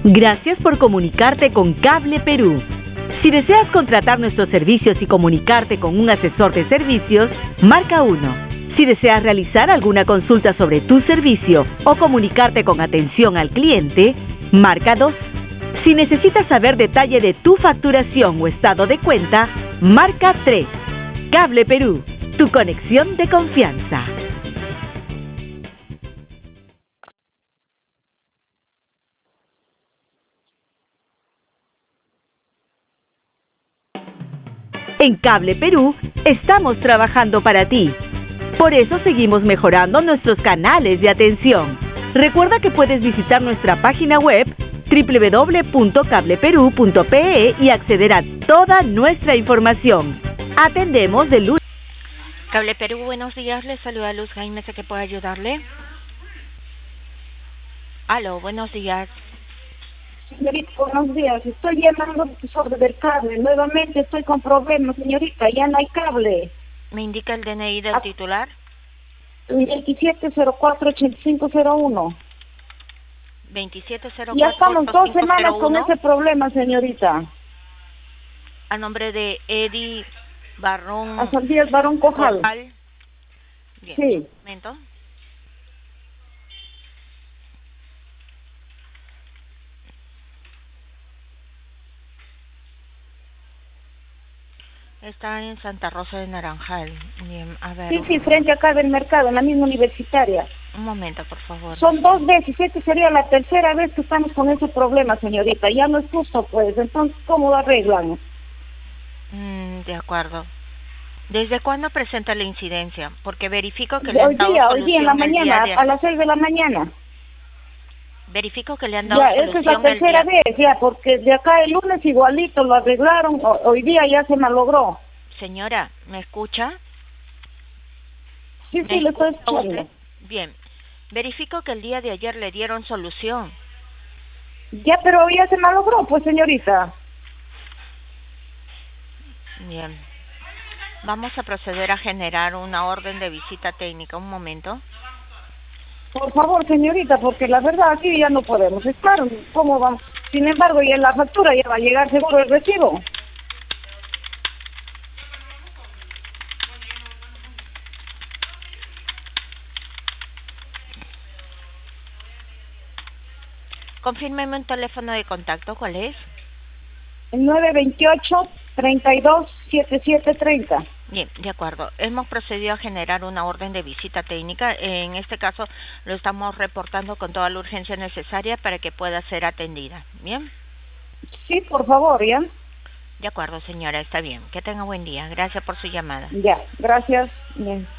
Gracias por comunicarte con Cable Perú. Si deseas contratar nuestros servicios y comunicarte con un asesor de servicios, marca 1. Si deseas realizar alguna consulta sobre tu servicio o comunicarte con atención al cliente, marca 2. Si necesitas saber detalle de tu facturación o estado de cuenta, marca 3. Cable Perú, tu conexión de confianza. En Cable Perú estamos trabajando para ti. Por eso seguimos mejorando nuestros canales de atención. Recuerda que puedes visitar nuestra página web www.cableperú.pe y acceder a toda nuestra información. Atendemos de lunes. Cable Perú, buenos días. Les saluda Luz Jaime. ¿Sé que puedo ayudarle? Aló, buenos días. Señorita, buenos días. Estoy llamando sobre el cable. Nuevamente estoy con problemas, señorita. Ya no hay cable. ¿Me indica el DNI del titular? 2704-8501. 2704-8501. Ya estamos 2 semanas con ese problema, señorita. A nombre de Eddie Barrón. A San Díaz Barón Cojal. Bien. Sí. Un momento. Está en Santa Rosa de Naranjal. Bien, a ver. Sí, frente acá del mercado, en la misma universitaria. Un momento, por favor. Son 2 veces, esta sería la tercera vez que estamos con ese problema, señorita. Ya no es justo, pues. Entonces, ¿cómo lo arreglamos? De acuerdo. ¿Desde cuándo presenta la incidencia? Porque verifico que le Hoy han dado día, solución en la el mañana, día de... a las 6 de la mañana. Verifico que le han dado Ya, solución esa es la tercera vez, ya, porque de acá el lunes igualito lo arreglaron, hoy día ya se malogró. Señora, ¿me escucha? Sí, le estoy escuchando. ¿Usted? Bien. Verifico que el día de ayer le dieron solución. Ya, pero ya se malogró, pues, señorita. Bien. Vamos a proceder a generar una orden de visita técnica. Un momento. Por favor, señorita, porque la verdad aquí ya no podemos estar. ¿Cómo vamos? Sin embargo, ya en la factura ya va a llegar seguro el recibo. Confírmeme un teléfono de contacto. ¿Cuál es? El 928-32-7730. Bien, de acuerdo. Hemos procedido a generar una orden de visita técnica. En este caso lo estamos reportando con toda la urgencia necesaria para que pueda ser atendida. ¿Bien? Sí, por favor, ¿ya? De acuerdo, señora, está bien. Que tenga buen día. Gracias por su llamada. Ya, gracias. Bien.